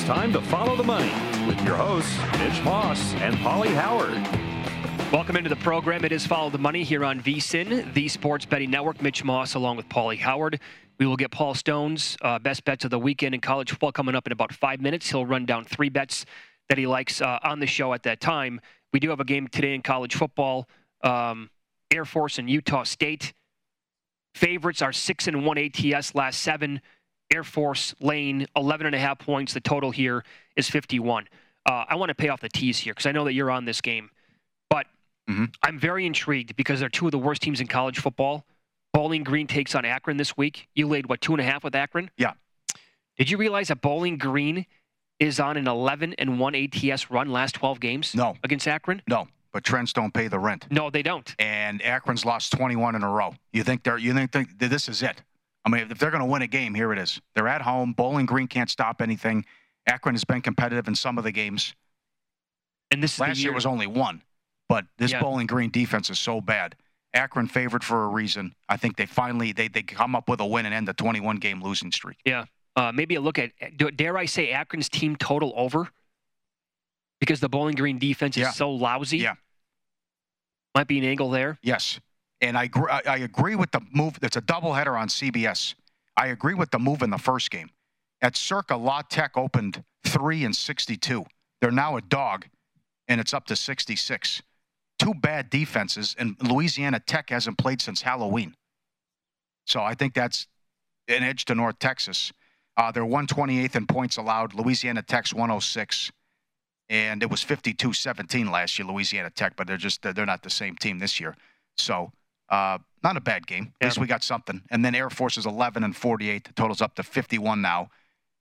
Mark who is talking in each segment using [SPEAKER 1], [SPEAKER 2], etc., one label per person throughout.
[SPEAKER 1] time to follow the money with your hosts, Mitch Moss and Paulie Howard.
[SPEAKER 2] Welcome into the program. It is Follow the Money here on VSiN, the Sports Betting Network. Mitch Moss along with Paulie Howard. We will get Paul Stone's best bets of the weekend in college football coming up in about 5 minutes. He'll run down 3 bets that he likes on the show at that time. We do have a game today in college football. Air Force and Utah State. Favorites are 6-1 ATS last 7. Air Force laying 11.5 points. The total here is 51. I want to pay off the tease here because I know that you're on this game. But I'm very intrigued because they're two of the worst teams in college football. Bowling Green takes on Akron this week. You laid, 2.5 with Akron?
[SPEAKER 3] Yeah.
[SPEAKER 2] Did you realize that Bowling Green is on an 11-1 ATS run last 12 games?
[SPEAKER 3] No.
[SPEAKER 2] Against Akron?
[SPEAKER 3] No, but trends don't pay the rent.
[SPEAKER 2] No, they don't.
[SPEAKER 3] And Akron's lost 21 in a row. You think this is it? I mean, if they're going to win a game, here it is. They're at home. Bowling Green can't stop anything. Akron has been competitive in some of the games.
[SPEAKER 2] And this is
[SPEAKER 3] last year was only 1, but this Bowling Green defense is so bad. Akron favored for a reason. I think they finally they come up with a win and end the 21-game losing streak.
[SPEAKER 2] Yeah. Maybe a look at, dare I say, Akron's team total over? Because the Bowling Green defense is so lousy?
[SPEAKER 3] Yeah.
[SPEAKER 2] Might be an angle there.
[SPEAKER 3] Yes. And I agree with the move. It's a doubleheader on CBS. I agree with the move in the first game. At Circa, La Tech opened 3-62. They're now a dog, and it's up to 66. 2 bad defenses, and Louisiana Tech hasn't played since Halloween. So I think that's an edge to North Texas. They're 128th in points allowed. Louisiana Tech's 106. And it was 52-17 last year, Louisiana Tech, but they're not the same team this year. So not a bad game. At least we got something. And then Air Force is 11-48. The total's up to 51 now.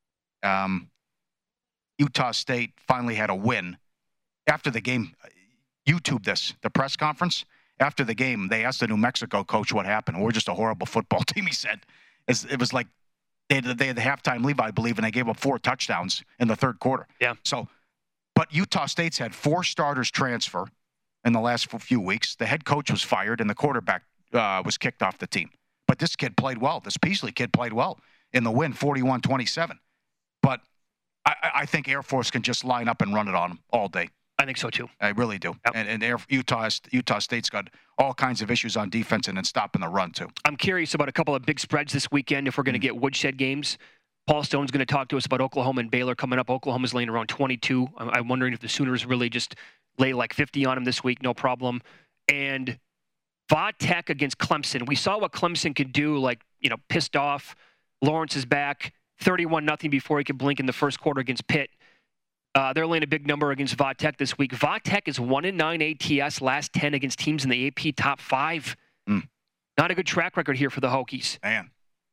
[SPEAKER 3] Utah State finally had a win. After the game, YouTube this, the press conference. After the game, they asked the New Mexico coach what happened. We're just a horrible football team, he said. It was like they had the halftime lead, I believe, and they gave up 4 touchdowns in the third quarter.
[SPEAKER 2] Yeah.
[SPEAKER 3] So, but Utah State's had 4 starters transfer in the last few weeks. The head coach was fired, and the quarterback was kicked off the team. But this kid played well. This Peasley kid played well in the win, 41-27. But I think Air Force can just line up and run it on them all day.
[SPEAKER 2] I think so, too.
[SPEAKER 3] I really do.
[SPEAKER 2] Yep.
[SPEAKER 3] And Utah State's got all kinds of issues on defense and then stopping the run, too.
[SPEAKER 2] I'm curious about a couple of big spreads this weekend if we're going to get woodshed games. Paul Stone's going to talk to us about Oklahoma and Baylor coming up. Oklahoma's laying around 22. I'm wondering if the Sooners really just lay like 50 on them this week, no problem. And Va Tech against Clemson. We saw what Clemson could do, pissed off. Lawrence is back, 31-0 before he could blink in the first quarter against Pitt. They're laying a big number against Va Tech this week. Va Tech is 1-9 ATS last 10 against teams in the AP top 5. Not a good track record here for the Hokies.
[SPEAKER 3] Man.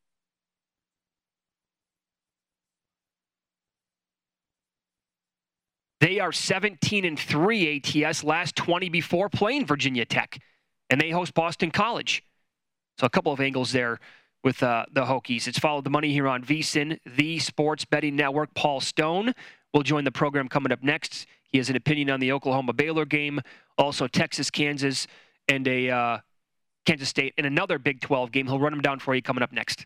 [SPEAKER 2] They are 17-3 ATS last 20 before playing Virginia Tech, and they host Boston College. So a couple of angles there with the Hokies. It's Follow the Money here on VSiN, the Sports Betting Network. Paul Stone will join the program coming up next. He has an opinion on the Oklahoma-Baylor game, also Texas-Kansas, and a Kansas State, and another Big 12 game. He'll run them down for you coming up next.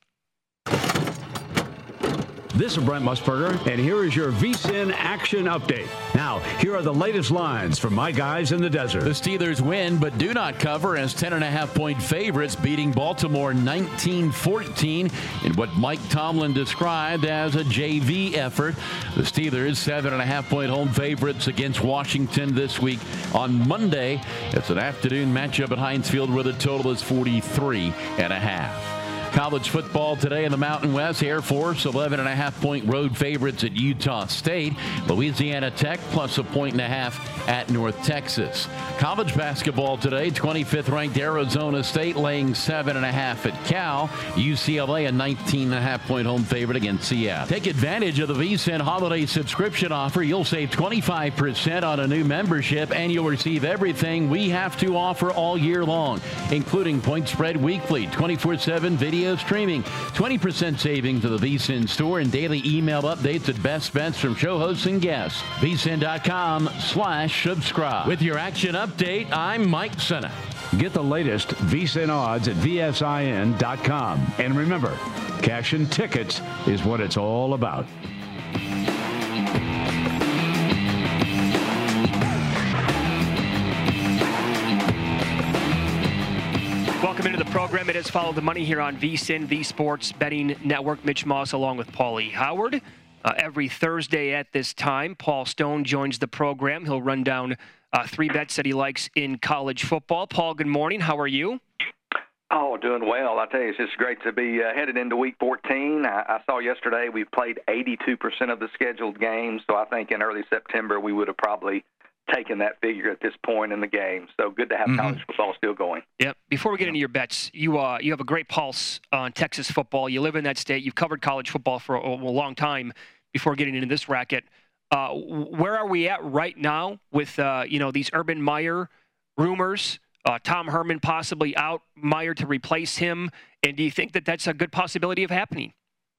[SPEAKER 4] This is Brent Musburger, and here is your VSiN action update. Now, here are the latest lines from my guys in the desert.
[SPEAKER 5] The Steelers win, but do not cover as 10.5-point favorites, beating Baltimore 19-14 in what Mike Tomlin described as a JV effort. The Steelers 7.5-point home favorites against Washington this week on Monday. It's an afternoon matchup at Heinz Field where the total is 43.5. College football today in the Mountain West. Air Force 11.5-point road favorites at Utah State. Louisiana Tech plus 1.5 at North Texas. College basketball today. 25th ranked Arizona State laying 7.5 at Cal. UCLA a 19.5-point home favorite against Seattle. Take advantage of the VSiN holiday subscription offer. You'll save 25% on a new membership, and you'll receive everything we have to offer all year long, including Point Spread Weekly, 24/7 video streaming, 20% savings to the VSiN store, and daily email updates at best bets from show hosts and guests. VSiN.com/subscribe. With your action update, I'm Mike Senna.
[SPEAKER 4] Get the latest VSiN odds at VSIN.com. And remember, cash and tickets is what it's all about.
[SPEAKER 2] Welcome into the program. It is Follow the Money here on VSiN, the Sports Betting Network. Mitch Moss along with Paulie Howard. Every Thursday at this time, Paul Stone joins the program. He'll run down 3 bets that he likes in college football. Paul, good morning. How are you?
[SPEAKER 6] Oh, doing well. I tell you, it's just great to be headed into Week 14. I saw yesterday we've played 82% of the scheduled games, so I think in early September we would have probably taken that figure at this point in the game. So good to have college football still going.
[SPEAKER 2] Yep. Before we get into your bets, you have a great pulse on Texas football. You live in that state. You've covered college football for a long time before getting into this racket. Where are we at right now with these Urban Meyer rumors? Tom Herman possibly out, Meyer to replace him, and do you think that that's a good possibility of happening?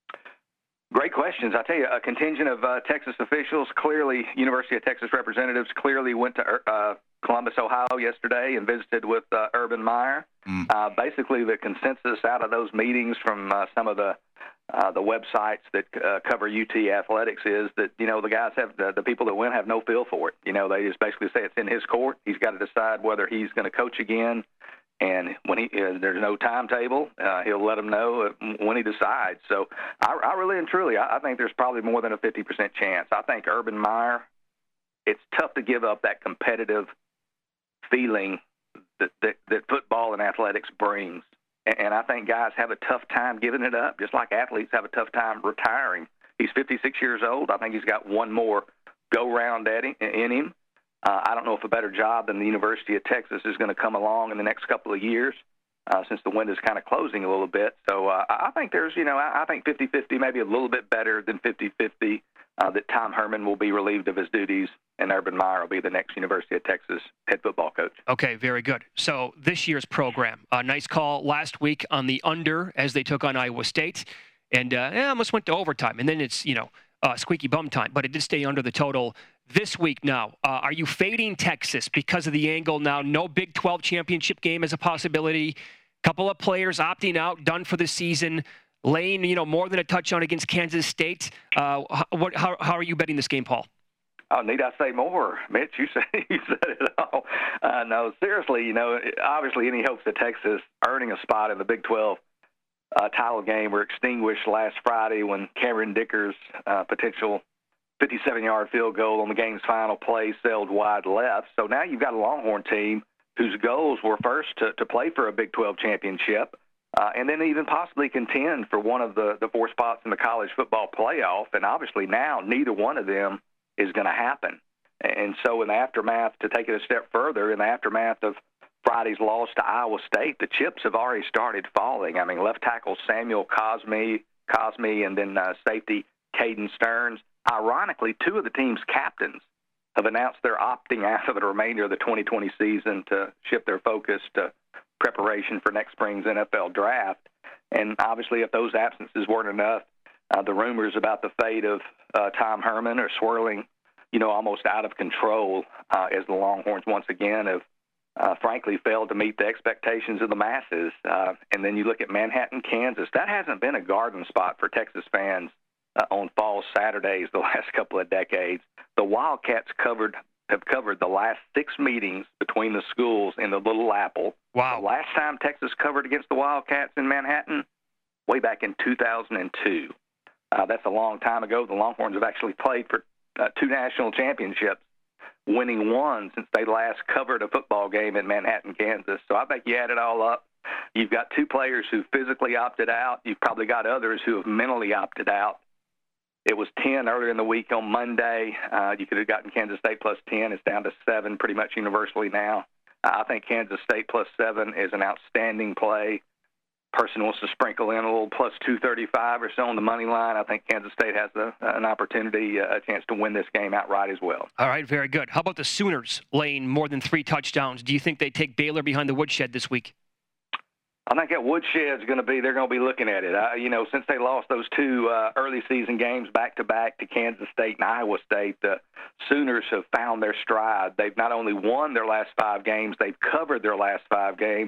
[SPEAKER 6] Great questions. I tell you, a contingent of Texas officials, clearly University of Texas representatives, clearly went to Columbus, Ohio yesterday and visited with Urban Meyer. Basically, the consensus out of those meetings from some of the websites that cover UT athletics is that, the guys have the people that win have no feel for it. They just basically say it's in his court. He's got to decide whether he's going to coach again. And when there's no timetable, he'll let them know when he decides. So I really and truly, I think there's probably more than a 50% chance. I think Urban Meyer, it's tough to give up that competitive feeling that football and athletics brings. And I think guys have a tough time giving it up, just like athletes have a tough time retiring. He's 56 years old. I think he's got one more go-round in him. I don't know if a better job than the University of Texas is going to come along in the next couple of years since the window is kind of closing a little bit. So I think there's, I think 50-50, maybe a little bit better than 50-50, that Tom Herman will be relieved of his duties and Urban Meyer will be the next University of Texas head football coach.
[SPEAKER 2] Okay, very good. So this year's program, a nice call last week on the under as they took on Iowa State, and almost went to overtime. And then it's, squeaky bum time, but it did stay under the total this week now. Are you fading Texas because of the angle now? No Big 12 championship game as a possibility. Couple of players opting out, done for the season. Laying, more than a touchdown against Kansas State. How are you betting this game, Paul?
[SPEAKER 6] Oh, need I say more? Mitch, you said it all. No, seriously, obviously any hopes of Texas earning a spot in the Big 12 title game were extinguished last Friday when Cameron Dicker's potential 57-yard field goal on the game's final play sailed wide left. So now you've got a Longhorn team whose goals were first to play for a Big 12 championship and then even possibly contend for one of the 4 spots in the college football playoff. And obviously now neither one of them is going to happen. And so in the aftermath, to take it a step further, in the aftermath of Friday's loss to Iowa State, the chips have already started falling. I mean, left tackle Samuel Cosme and then safety Caden Stearns. Ironically, 2 of the team's captains have announced they're opting out of the remainder of the 2020 season to shift their focus to preparation for next spring's NFL draft. And obviously, if those absences weren't enough, the rumors about the fate of Tom Herman are swirling, almost out of control as the Longhorns once again have frankly failed to meet the expectations of the masses. And then you look at Manhattan, Kansas. That hasn't been a garden spot for Texas fans on fall Saturdays the last couple of decades. The Wildcats have covered the last 6 meetings between the schools in the Little Apple.
[SPEAKER 2] Wow.
[SPEAKER 6] The last time Texas covered against the Wildcats in Manhattan, way back in 2002. That's a long time ago. The Longhorns have actually played for 2 national championships, winning 1 since they last covered a football game in Manhattan, Kansas. So I think you add it all up, you've got 2 players who physically opted out. You've probably got others who have mentally opted out. It was 10 earlier in the week on Monday. You could have gotten Kansas State plus 10. It's down to 7 pretty much universally now. I think Kansas State plus 7 is an outstanding play. Person wants to sprinkle in a little plus 235 or so on the money line. I think Kansas State has an opportunity, a chance to win this game outright as well.
[SPEAKER 2] All right, very good. How about the Sooners laying more than 3 touchdowns? Do you think they take Baylor behind the woodshed this week?
[SPEAKER 6] I think that woodshed is going to be, they're going to be looking at it. Since they lost those 2 early season games back-to-back to Kansas State and Iowa State, the Sooners have found their stride. They've not only won their last 5 games, they've covered their last 5 games.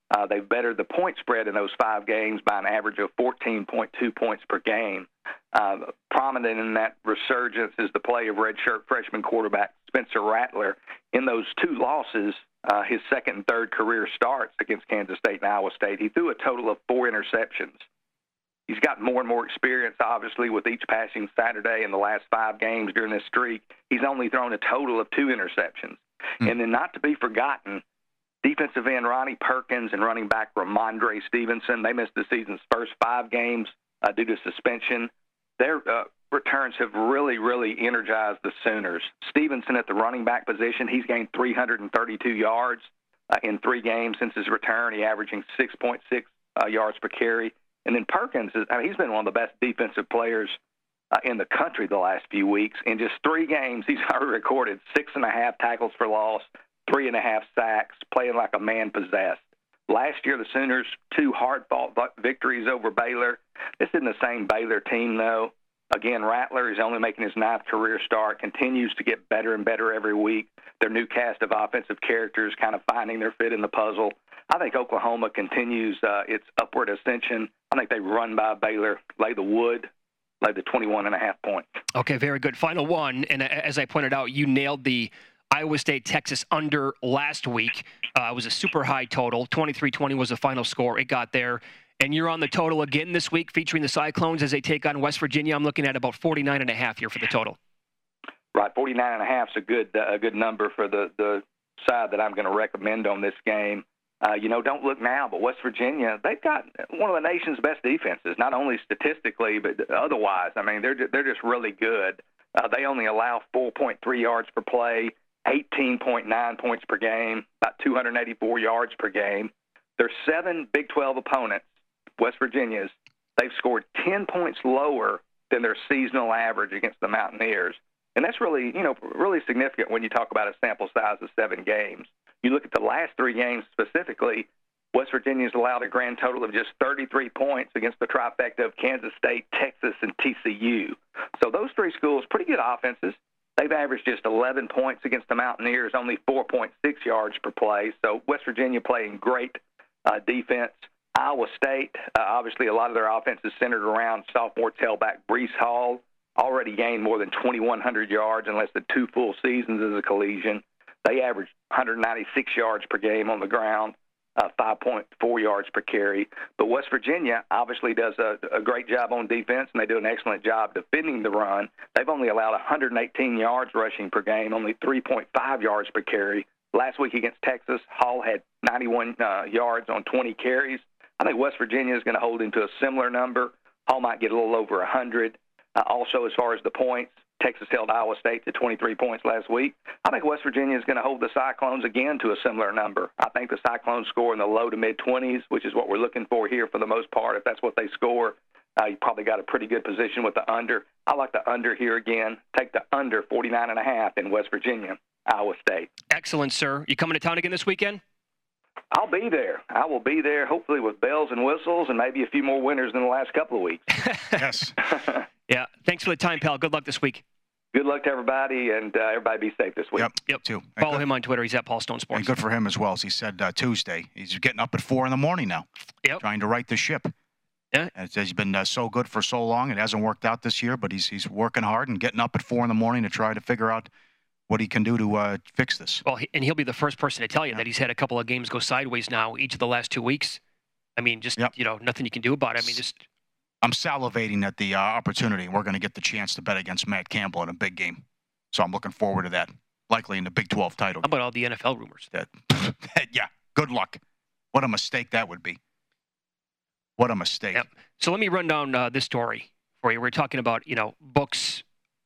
[SPEAKER 6] They've bettered the point spread in those 5 games by an average of 14.2 points per game. Prominent in that resurgence is the play of redshirt freshman quarterback Spencer Rattler. In those 2 losses, his second and third career starts against Kansas State and Iowa State, he threw a total of 4 interceptions. He's gotten more and more experience, obviously, with each passing Saturday in the last 5 games during this streak. He's only thrown a total of 2 interceptions. And then not to be forgotten, defensive end Ronnie Perkins and running back Ramondre Stevenson, they missed the season's first 5 games due to suspension. Their returns have really, really energized the Sooners. Stevenson at the running back position, he's gained 332 yards in 3 games since his return. He's averaging 6.6 yards per carry. And then Perkins, he's been one of the best defensive players in the country the last few weeks. In just 3 games, he's already recorded 6.5 tackles for loss, 3.5 sacks, playing like a man possessed. Last year, the Sooners, 2 hard-fought victories over Baylor. This isn't the same Baylor team, though. Again, Rattler is only making his 9th career start, continues to get better and better every week. Their new cast of offensive characters kind of finding their fit in the puzzle. I think Oklahoma continues its upward ascension. I think they run by Baylor, lay the wood, lay the 21.5 points.
[SPEAKER 2] Okay, very good. Final one, and as I pointed out, you nailed the Iowa State-Texas under last week. It was a super high total. 23-20 was the final score. It got there. And you're on the total again this week, featuring the Cyclones as they take on West Virginia. I'm looking at about 49.5 here for the total.
[SPEAKER 6] Right, 49.5 is a good number for the side that I'm going to recommend on this game. Don't look now, but West Virginia, they've got one of the nation's best defenses, not only statistically, but otherwise. I mean, they're just really good. They only allow 4.3 yards per play, 18.9 points per game, about 284 yards per game. Their 7 Big 12 opponents, West Virginia's, they've scored 10 points lower than their seasonal average against the Mountaineers. And that's really, really significant when you talk about a sample size of 7 games. You look at the last 3 games specifically, West Virginia's allowed a grand total of just 33 points against the trifecta of Kansas State, Texas, and TCU. So those 3 schools, pretty good offenses. They've averaged just 11 points against the Mountaineers, only 4.6 yards per play. So West Virginia playing great defense. Iowa State, obviously a lot of their offense is centered around sophomore tailback Breece Hall, already gained more than 2,100 yards in less than 2 full seasons as a collegian. They average 196 yards per game on the ground, 5.4 yards per carry. But West Virginia obviously does a great job on defense, and they do an excellent job defending the run. They've only allowed 118 yards rushing per game, only 3.5 yards per carry. Last week against Texas, Hall had 91 yards on 20 carries. I think West Virginia is going to hold him to a similar number. Hall might get a little over 100. Also, as far as the points, Texas held Iowa State to 23 points last week. I think West Virginia is going to hold the Cyclones again to a similar number. I think the Cyclones score in the low to mid-20s, which is what we're looking for here for the most part. If that's what they score, you probably got a pretty good position with the under. I like the under here again. Take the under 49.5 in West Virginia, Iowa State.
[SPEAKER 2] Excellent, sir. You coming to town again this weekend?
[SPEAKER 6] I'll be there. I will be there, hopefully with bells and whistles and maybe a few more winners than the last couple of weeks.
[SPEAKER 3] Yes.
[SPEAKER 2] Yeah. Thanks for the time, pal. Good luck this week.
[SPEAKER 6] Good luck to everybody, and everybody be safe this week.
[SPEAKER 3] Yep. Too.
[SPEAKER 2] Follow him on Twitter. He's at Paul Stone Sports.
[SPEAKER 3] And good for him as well. As he said Tuesday, he's getting up at 4 in the morning now.
[SPEAKER 2] Yep.
[SPEAKER 3] Trying to right the ship.
[SPEAKER 2] Yeah.
[SPEAKER 3] He's been so good for so long. It hasn't worked out this year, but he's working hard and getting up at 4 in the morning to try to figure out what he can do to fix this.
[SPEAKER 2] Well, and he'll be the first person to tell you that he's had a couple of games go sideways now each of the last 2 weeks. I mean, just, nothing you can do about it. I mean,
[SPEAKER 3] I'm salivating at the opportunity. We're going to get the chance to bet against Matt Campbell in a big game. So I'm looking forward to that, likely in the Big 12 title.
[SPEAKER 2] How about all the NFL rumors?
[SPEAKER 3] Yeah, good luck. What a mistake that would be. What a mistake.
[SPEAKER 2] Yep. So let me run down this story for you. We're talking about, books,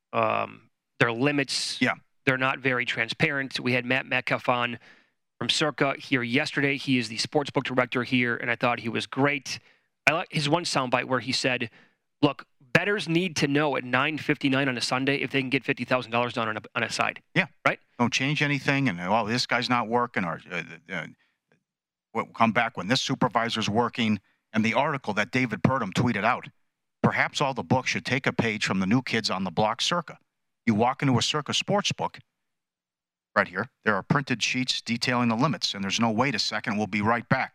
[SPEAKER 2] their limits.
[SPEAKER 3] Yeah.
[SPEAKER 2] They're not very transparent. We had Matt Metcalf on from Circa here yesterday. He is the sportsbook director here, and I thought he was great. I like his one soundbite where he said, look, bettors need to know at 9:59 on a Sunday if they can get $50,000 done on a side.
[SPEAKER 3] Yeah.
[SPEAKER 2] Right?
[SPEAKER 3] Don't change anything, and, this guy's not working, or we'll come back when this supervisor's working. And the article that David Purdom tweeted out, perhaps all the books should take a page from the New Kids on the Block Circa. You walk into a Circa sports book, right here, there are printed sheets detailing the limits, and there's no wait a second, we'll be right back.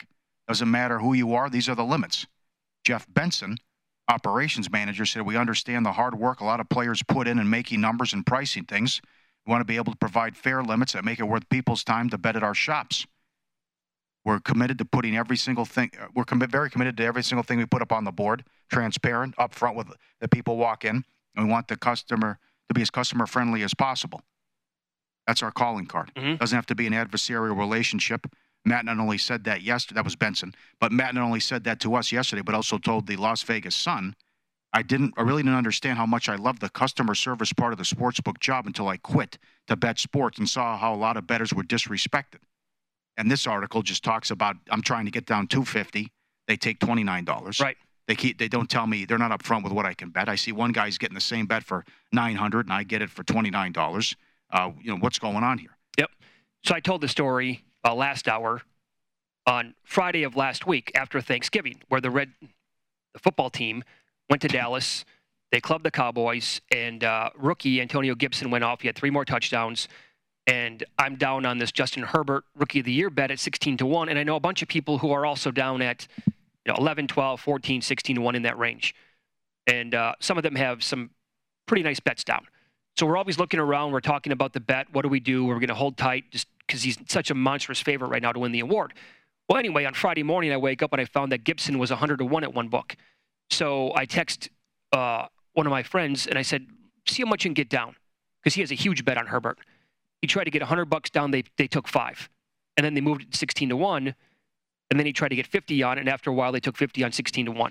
[SPEAKER 3] Doesn't matter who you are. These are the limits. Jeff Benson, operations manager, said, we understand the hard work a lot of players put in making numbers and pricing things. We want to be able to provide fair limits that make it worth people's time to bet at our shops. We're committed to putting every single thing. We're very committed to every single thing we put up on the board, transparent, upfront with the people walk in. And we want the customer to be as customer friendly as possible. That's our calling card.
[SPEAKER 2] Mm-hmm.
[SPEAKER 3] Doesn't have to be an adversarial relationship. Matt not only said that yesterday, that was Benson, but Matt not only said that to us yesterday, but also told the Las Vegas Sun, I really didn't understand how much I loved the customer service part of the sportsbook job until I quit to bet sports and saw how a lot of bettors were disrespected. And this article just talks about, I'm trying to get down $250. They take $29.
[SPEAKER 2] Right.
[SPEAKER 3] They don't tell me, they're not upfront with what I can bet. I see one guy's getting the same bet for $900 and I get it for $29. What's going on here?
[SPEAKER 2] Yep. So I told the story last hour on Friday of last week after Thanksgiving, where the football team went to Dallas. They clubbed the Cowboys, and rookie Antonio Gibson went off. He had 3 more touchdowns. And I'm down on this Justin Herbert Rookie of the Year bet at 16-1. And I know a bunch of people who are also down at 11, 12, 14, 16-1 in that range. And some of them have some pretty nice bets down. So we're always looking around. We're talking about the bet. What do we do? We're going to hold tight just because he's such a monstrous favorite right now to win the award. Well, anyway, on Friday morning, I wake up and I found that Gibson was 100-1 at one book. So I text one of my friends and I said, see how much you can get down, because he has a huge bet on Herbert. He tried to get $100 down. They took 5, and then they moved it to 16-1, and then he tried to get 50 on it. And after a while, they took 50 on 16-1,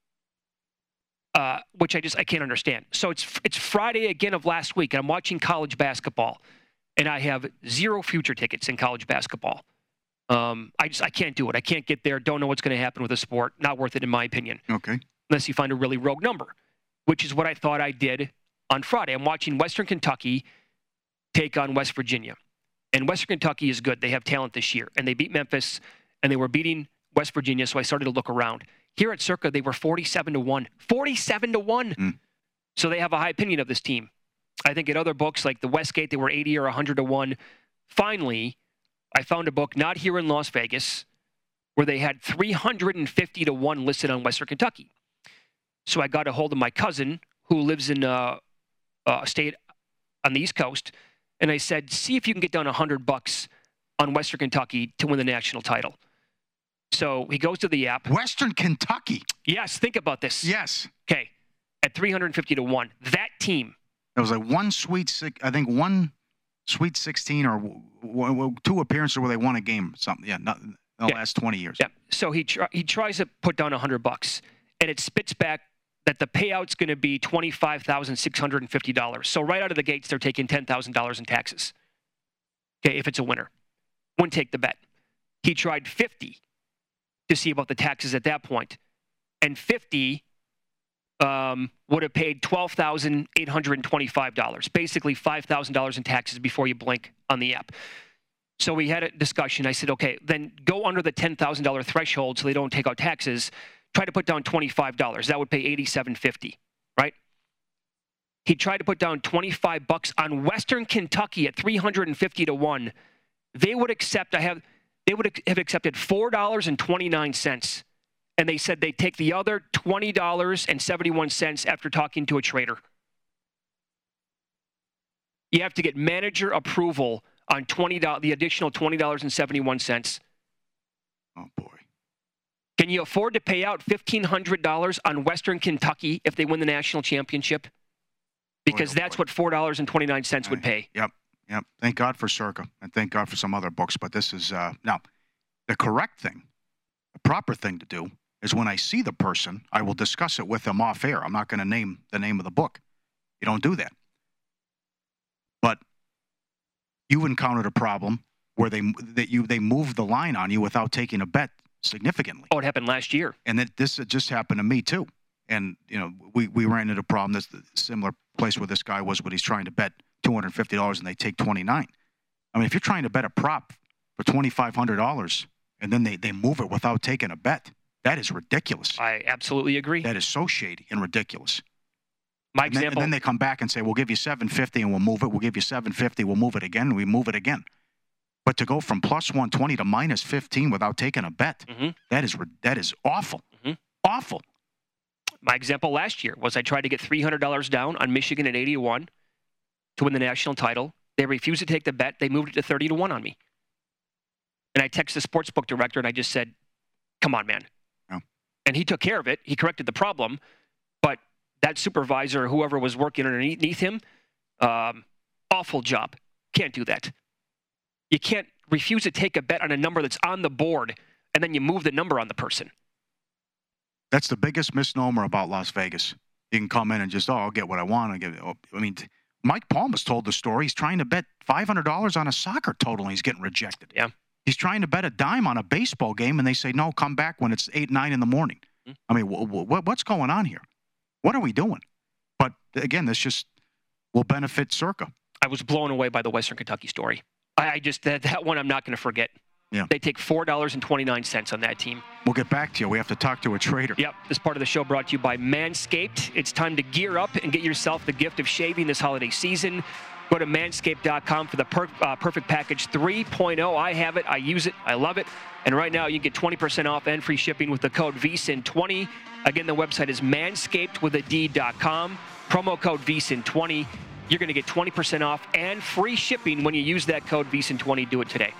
[SPEAKER 2] which I can't understand. So it's Friday again of last week, and I'm watching college basketball, and I have 0 future tickets in college basketball. I can't do it. I can't get there. Don't know what's going to happen with the sport. Not worth it in my opinion.
[SPEAKER 3] Okay.
[SPEAKER 2] Unless you find a really rogue number, which is what I thought I did on Friday. I'm watching Western Kentucky take on West Virginia. And Western Kentucky is good. They have talent this year. And they beat Memphis, and they were beating West Virginia, so I started to look around. Here at Circa, they were 47-1. 47-1!
[SPEAKER 3] Mm.
[SPEAKER 2] So they have a high opinion of this team. I think at other books, like the Westgate, they were 80 or 100-1. Finally, I found a book not here in Las Vegas where they had 350-1 listed on Western Kentucky. So I got a hold of my cousin, who lives in a state on the East Coast, and I said, see if you can get down $100 on Western Kentucky to win the national title. So he goes to the app.
[SPEAKER 3] Western Kentucky?
[SPEAKER 2] Yes, think about this.
[SPEAKER 3] Yes.
[SPEAKER 2] Okay, at 350-1. That team.
[SPEAKER 3] It was like one Sweet 16 or 2 appearances where they won a game or something. Yeah, not in the last 20 years.
[SPEAKER 2] Yeah. So he tries to put down $100, and it spits back that the payout's going to be $25,650. So right out of the gates, they're taking $10,000 in taxes. Okay, if it's a winner. Wouldn't take the bet. He tried 50 to see about the taxes at that point. And 50 would have paid $12,825, basically $5,000 in taxes before you blink on the app. So we had a discussion. I said, okay, then go under the $10,000 threshold so they don't take out taxes. Try to put down $25. That would pay $87.50, right? He tried to put down $25 on Western Kentucky at 350-1. They would accept. They would have accepted $4.29, and they said they'd take the other $20.71 after talking to a trader. You have to get manager approval on the additional $20.71.
[SPEAKER 3] Oh boy.
[SPEAKER 2] Can you afford to pay out $1,500 on Western Kentucky if they win the national championship? Because that's what $4.29 would pay.
[SPEAKER 3] Yep. Thank God for Circa, and thank God for some other books. But this is now the correct thing, the proper thing to do is when I see the person, I will discuss it with them off air. I'm not going to name the name of the book. You don't do that. But you encountered a problem where they moved the line on you without taking a bet significantly.
[SPEAKER 2] Oh, it happened last year.
[SPEAKER 3] And this just happened to me too. And we ran into a problem. That's the similar place where this guy was, when he's trying to bet $250 and they take $29. I mean, if you're trying to bet a prop for $2,500 and then they move it without taking a bet, that is ridiculous.
[SPEAKER 2] I absolutely agree.
[SPEAKER 3] That is so shady and ridiculous.
[SPEAKER 2] And
[SPEAKER 3] then they come back and say, we'll give you $750 and we'll move it. We'll give you $750. We'll move it again. And we move it again. But to go from plus 120 to minus 15 without taking a bet, that is awful. Awful.
[SPEAKER 2] My example last year was I tried to get $300 down on Michigan at 80-1 to win the national title. They refused to take the bet. They moved it to 30-1 on me. And I texted the sportsbook director and I just said, come on, man.
[SPEAKER 3] Oh.
[SPEAKER 2] And he took care of it. He corrected the problem. But that supervisor, whoever was working underneath him, awful job. Can't do that. You can't refuse to take a bet on a number that's on the board and then you move the number on the person.
[SPEAKER 3] That's the biggest misnomer about Las Vegas. You can come in and just, I'll get what I want. Mike Palmas told the story. He's trying to bet $500 on a soccer total, and he's getting rejected.
[SPEAKER 2] Yeah.
[SPEAKER 3] He's trying to bet a dime on a baseball game, and they say, no, come back when it's 8, 9 in the morning. I mean, what's going on here? What are we doing? But, again, this just will benefit Circa.
[SPEAKER 2] I was blown away by the Western Kentucky story. I just, that one I'm not going to forget.
[SPEAKER 3] Yeah.
[SPEAKER 2] They take $4.29 on that team.
[SPEAKER 3] We'll get back to you. We have to talk to a trader.
[SPEAKER 2] Yep. This part of the show brought to you by Manscaped. It's time to gear up and get yourself the gift of shaving this holiday season. Go to manscaped.com for the Perfect Package 3.0. I have it. I use it. I love it. And right now, you get 20% off and free shipping with the code VSIN20. Again, the website is manscapedwithad.com. Promo code VSIN20. You're going to get 20% off and free shipping when you use that code VSIN20. Do it today.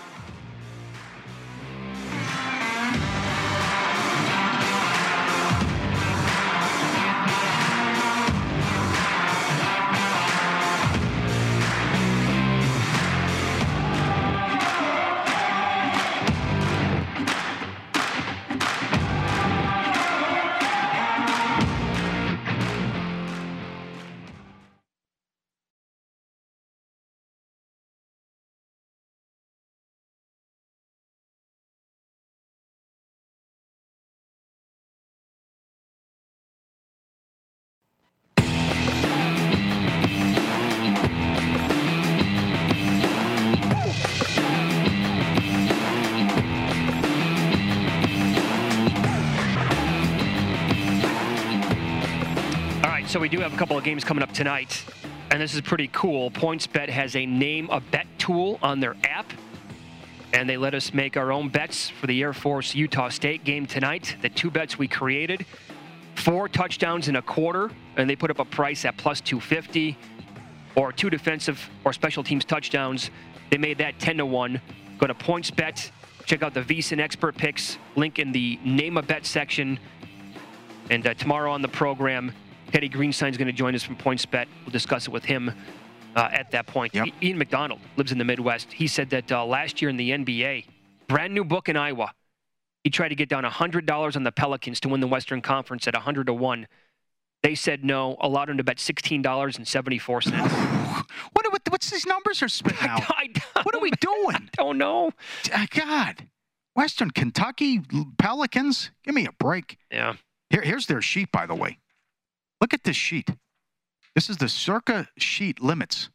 [SPEAKER 2] So we do have a couple of games coming up tonight, and this is pretty cool. PointsBet has a name a bet tool on their app, and they let us make our own bets for the Air Force Utah State game tonight. The 2 bets we created, 4 touchdowns in a quarter, and they put up a price at plus 250, or 2 defensive or special teams touchdowns. They made that 10-1. Go to PointsBet, check out the VSiN expert picks, link in the name a bet section, and tomorrow on the program, Teddy Greenstein's going to join us from PointsBet. We'll discuss it with him at that point.
[SPEAKER 3] Yep.
[SPEAKER 2] Ian McDonald lives in the Midwest. He said that last year in the NBA, brand new book in Iowa, he tried to get down $100 on the Pelicans to win the Western Conference at 100-1. They said no, allowed him to bet $16.74.
[SPEAKER 3] What's these numbers are spitting out? What are we doing?
[SPEAKER 2] I don't know.
[SPEAKER 3] God. Western Kentucky Pelicans? Give me a break.
[SPEAKER 2] Yeah.
[SPEAKER 3] Here's their sheet, by the way. Look at this sheet. This is the Circa sheet limits.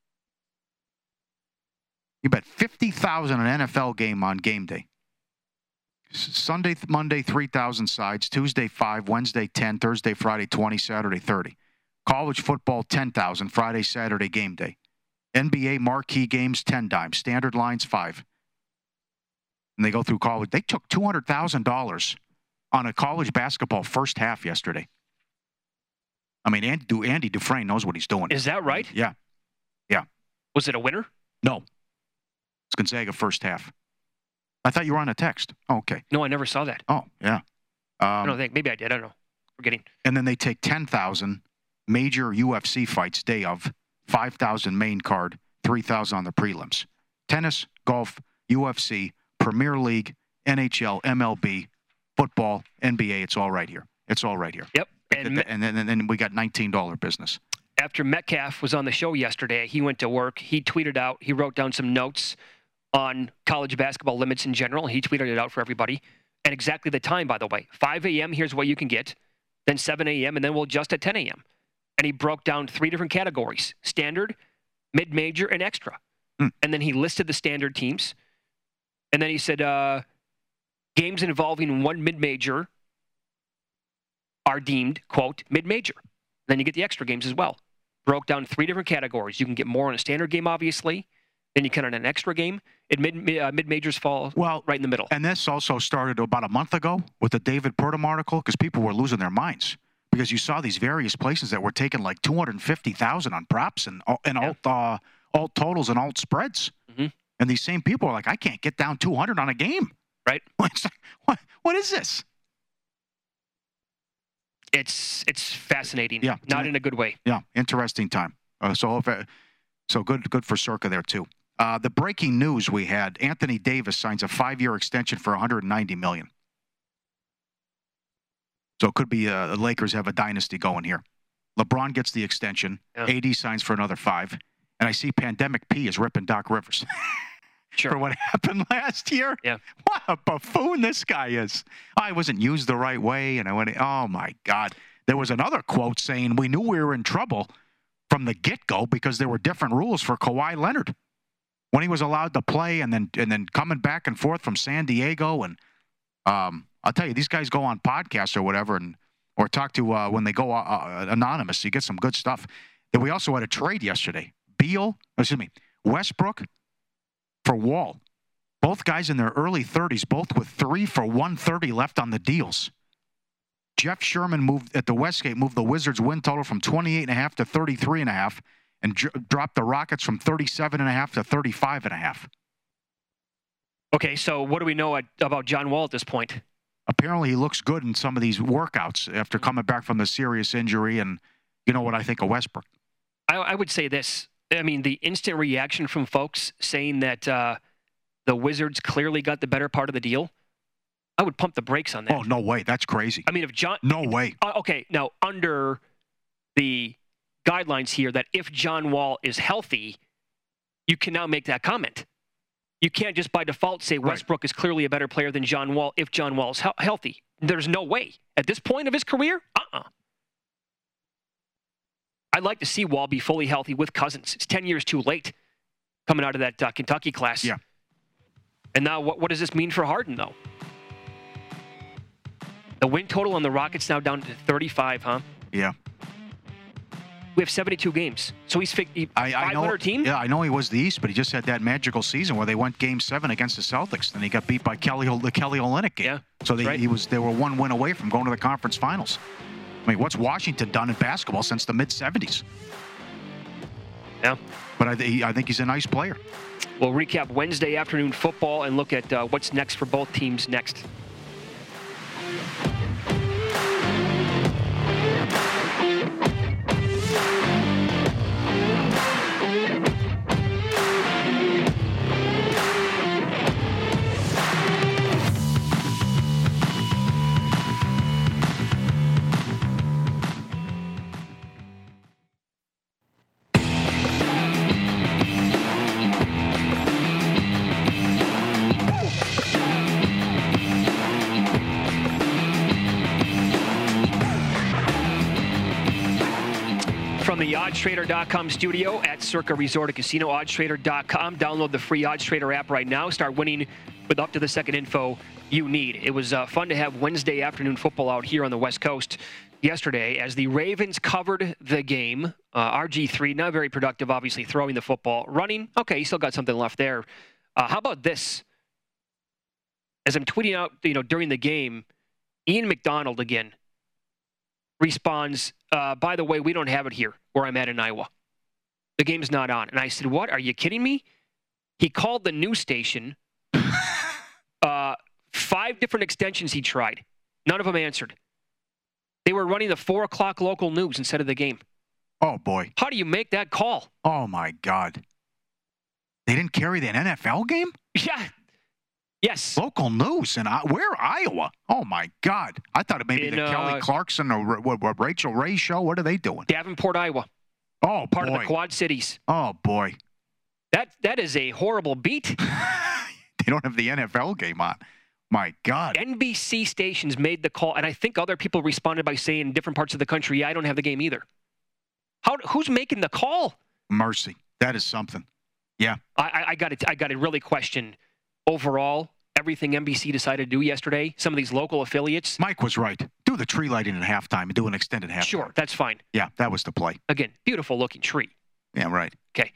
[SPEAKER 3] You bet $50,000 an NFL game on game day. Sunday, Monday, 3,000 sides. Tuesday, 5. Wednesday, 10. Thursday, Friday, 20. Saturday, 30. College football, 10,000. Friday, Saturday, game day. NBA marquee games, 10 dimes. Standard lines, 5. And they go through college. They took $200,000 on a college basketball first half yesterday. I mean, Andy Dufresne knows what he's doing.
[SPEAKER 2] Is that right?
[SPEAKER 3] Yeah.
[SPEAKER 2] Was it a winner?
[SPEAKER 3] No. It's Gonzaga first half. I thought you were on a text. Oh, okay.
[SPEAKER 2] No, I never saw that.
[SPEAKER 3] Oh, yeah.
[SPEAKER 2] I don't think. Maybe I did. I don't know. Forgetting.
[SPEAKER 3] And then they take 10,000 major UFC fights day of, 5,000 main card, 3,000 on the prelims. Tennis, golf, UFC, Premier League, NHL, MLB, football, NBA. It's all right here. It's all right here.
[SPEAKER 2] Yep.
[SPEAKER 3] And then we got $19 business.
[SPEAKER 2] After Metcalf was on the show yesterday, he went to work. He tweeted out, he wrote down some notes on college basketball limits in general. He tweeted it out for everybody. And exactly the time, by the way. 5 a.m., here's what you can get. Then 7 a.m., and then we'll adjust at 10 a.m. And he broke down 3 different categories: standard, mid-major, and extra. And then he listed the standard teams. And then he said games involving 1 mid-major are deemed, quote, mid-major. Then you get the extra games as well. Broke down 3 different categories. You can get more on a standard game, obviously. Then you count on an extra game. Mid-majors fall right in the middle.
[SPEAKER 3] And this also started about a month ago with the David Purdom article because people were losing their minds because you saw these various places that were taking like $250,000 on props and alt totals and alt spreads.
[SPEAKER 2] Mm-hmm.
[SPEAKER 3] And these same people are like, I can't get down 200 on a game.
[SPEAKER 2] Right.
[SPEAKER 3] What is this?
[SPEAKER 2] It's fascinating.
[SPEAKER 3] Yeah.
[SPEAKER 2] Not in a good way.
[SPEAKER 3] Yeah. Interesting time. So good for Circa there too. The breaking news we had, Anthony Davis signs a 5-year extension for $190 million. So it could be the Lakers have a dynasty going here. LeBron gets the extension.
[SPEAKER 2] Yeah.
[SPEAKER 3] AD signs for another 5. And I see Pandemic P is ripping Doc Rivers
[SPEAKER 2] Sure.
[SPEAKER 3] for what happened last year.
[SPEAKER 2] Yeah.
[SPEAKER 3] What a buffoon this guy is. I wasn't used the right way. And I went, oh, my God. There was another quote saying we knew we were in trouble from the get-go because there were different rules for Kawhi Leonard when he was allowed to play and then coming back and forth from San Diego. And I'll tell you, these guys go on podcasts or whatever or talk to when they go anonymous. You get some good stuff. Then we also had a trade yesterday. Westbrook for Wall. Both guys in their early 30s, both with 3 for $130 left on the deals. Jeff Sherman moved the Wizards' win total from 28.5 to 33.5 and dropped the Rockets from 37.5 to 35.5.
[SPEAKER 2] Okay, so what do we know about John Wall at this point?
[SPEAKER 3] Apparently he looks good in some of these workouts after coming back from the serious injury, and you know what I think of Westbrook.
[SPEAKER 2] I would say this. I mean, the instant reaction from folks saying that the Wizards clearly got the better part of the deal, I would pump the brakes on that.
[SPEAKER 3] Oh, no way. That's crazy.
[SPEAKER 2] I mean, if John...
[SPEAKER 3] No way.
[SPEAKER 2] Okay, now, under the guidelines here that if John Wall is healthy, you can now make that comment. You can't just by default say Westbrook is clearly a better player than John Wall if John Wall is healthy. There's no way. At this point of his career, I'd like to see Wall be fully healthy with Cousins. It's 10 years too late coming out of that Kentucky class.
[SPEAKER 3] Yeah.
[SPEAKER 2] And now what does this mean for Harden, though? The win total on the Rockets now down to 35, huh?
[SPEAKER 3] Yeah.
[SPEAKER 2] We have 72 games. So he's 500 team?
[SPEAKER 3] Yeah, I know he was the East, but he just had that magical season where they went Game 7 against the Celtics. Then he got beat by the Kelly Olynyk game.
[SPEAKER 2] Yeah,
[SPEAKER 3] so they were one win away from going to the conference finals. I mean, what's Washington done in basketball since the mid-'70s?
[SPEAKER 2] Yeah.
[SPEAKER 3] But I think he's a nice player.
[SPEAKER 2] We'll recap Wednesday afternoon football and look at what's next for both teams next. From the OddsTrader.com studio at Circa Resort and Casino, OddsTrader.com. Download the free OddsTrader app right now. Start winning with up to the second info you need. It was fun to have Wednesday afternoon football out here on the West Coast yesterday as the Ravens covered the game. RG3, not very productive, obviously, throwing the football. Running, okay, he still got something left there. How about this? As I'm tweeting out, during the game, Ian McDonald again responds, by the way, we don't have it here where I'm at in Iowa. The game's not on. And I said, what? Are you kidding me? He called the news station. 5 different extensions he tried. None of them answered. They were running the 4 o'clock local news instead of the game.
[SPEAKER 3] Oh, boy.
[SPEAKER 2] How do you make that call?
[SPEAKER 3] Oh, my God. They didn't carry the NFL game?
[SPEAKER 2] Yeah. Yes.
[SPEAKER 3] Local news. And where, Iowa? Oh, my God. I thought it may be the Kelly Clarkson or Rachel Ray show. What are they doing?
[SPEAKER 2] Davenport, Iowa.
[SPEAKER 3] Oh,
[SPEAKER 2] Part
[SPEAKER 3] boy.
[SPEAKER 2] of the Quad Cities.
[SPEAKER 3] Oh, boy.
[SPEAKER 2] That is a horrible beat.
[SPEAKER 3] They don't have the NFL game on. My God.
[SPEAKER 2] NBC stations made the call, and I think other people responded by saying in different parts of the country, yeah, I don't have the game either. Who's making the call?
[SPEAKER 3] Mercy. That is something. Yeah.
[SPEAKER 2] I got to really question overall everything NBC decided to do yesterday. Some of these local affiliates.
[SPEAKER 3] Mike was right. Do the tree lighting at halftime and do an extended halftime.
[SPEAKER 2] Sure, that's fine.
[SPEAKER 3] Yeah, that was the play.
[SPEAKER 2] Again, beautiful looking tree.
[SPEAKER 3] Yeah, right.
[SPEAKER 2] Okay.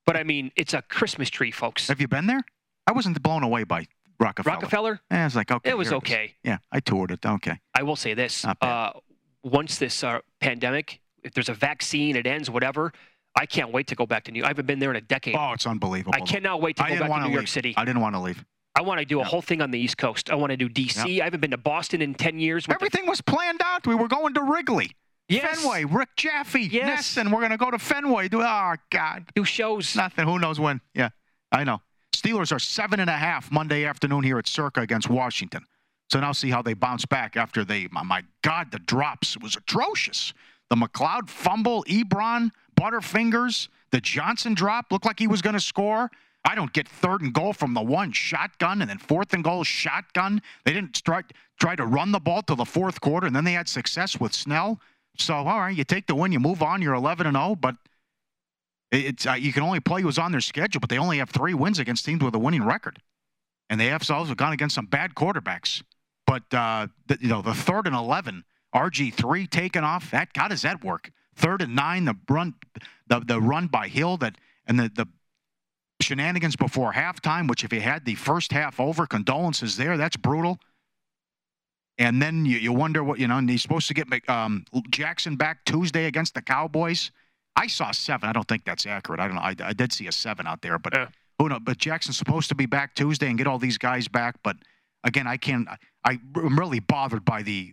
[SPEAKER 2] But, I mean, it's a Christmas tree, folks.
[SPEAKER 3] Have you been there? I wasn't blown away by Rockefeller.
[SPEAKER 2] Rockefeller?
[SPEAKER 3] Yeah, I was like, okay.
[SPEAKER 2] It was
[SPEAKER 3] here
[SPEAKER 2] okay.
[SPEAKER 3] Yeah, I toured it. Okay.
[SPEAKER 2] I will say this.
[SPEAKER 3] Not bad.
[SPEAKER 2] Once this pandemic, if there's a vaccine, it ends, whatever, I can't wait to go back to New York. I haven't been there in a decade.
[SPEAKER 3] Oh, it's unbelievable.
[SPEAKER 2] I cannot wait to go back to New York City.
[SPEAKER 3] I didn't want to leave.
[SPEAKER 2] I want to do a whole thing on the East Coast. I want to do D.C. I haven't been to Boston in 10 years.
[SPEAKER 3] Everything was planned out. We were going to Wrigley.
[SPEAKER 2] Yes.
[SPEAKER 3] Fenway, Rick Jaffe,
[SPEAKER 2] Yes.
[SPEAKER 3] Nesson. We're going to go to Fenway. Oh, God.
[SPEAKER 2] Do shows.
[SPEAKER 3] Nothing. Who knows when. Yeah, I know. Steelers are 7.5 Monday afternoon here at Circa against Washington. So now see how they bounce back after my God, the drops. It was atrocious. The McLeod fumble, Ebron, Butterfingers, the Johnson drop looked like he was going to score. I don't get 3rd and goal from the 1 shotgun and then 4th and goal shotgun. They didn't try to run the ball till the 4th quarter, and then they had success with Snell. So, all right, you take the win, you move on, you're 11-0, but it's you can only play who's on their schedule, but they only have 3 wins against teams with a winning record. And they have gone against some bad quarterbacks. But, the 3rd and 11, RG3 taking off, how does that work? 3rd and 9, the run by Hill and the shenanigans before halftime, which if you had the first half over, condolences there, that's brutal. And then you wonder what, and he's supposed to get Jackson back Tuesday against the Cowboys. I saw 7. I don't think that's accurate. I don't know. I did see a 7 out there, but who knows? But Jackson's supposed to be back Tuesday and get all these guys back. But again, I'm really bothered by the,